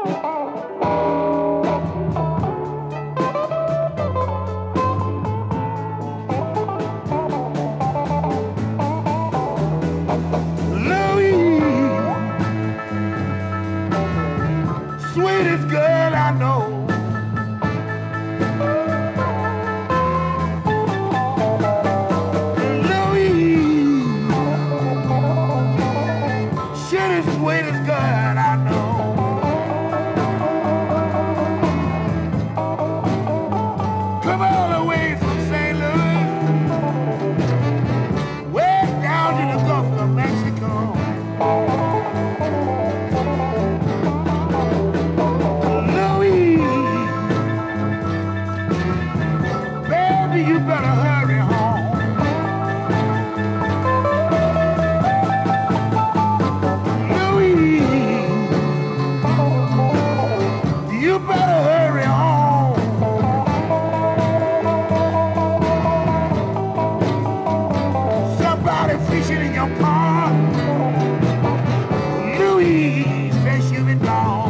Sweetest girl I know. Louise, she the sweetest girl I know. Come all the way from St. Louis, way down to the Gulf of Mexico. You better hurry home. Louise, you better hurry home. Somebody fishing in your pond. Louise says you've been gone.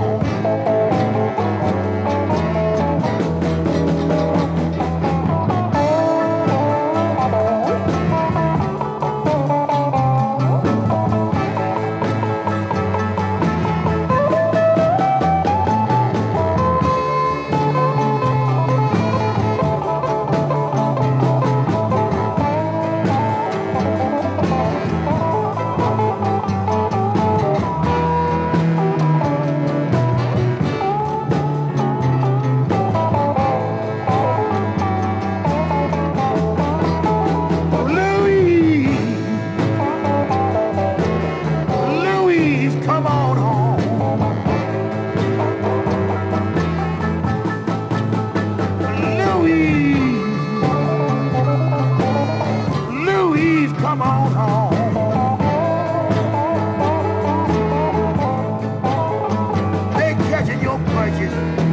Come on home. Louise, come on home. They catching your purchase.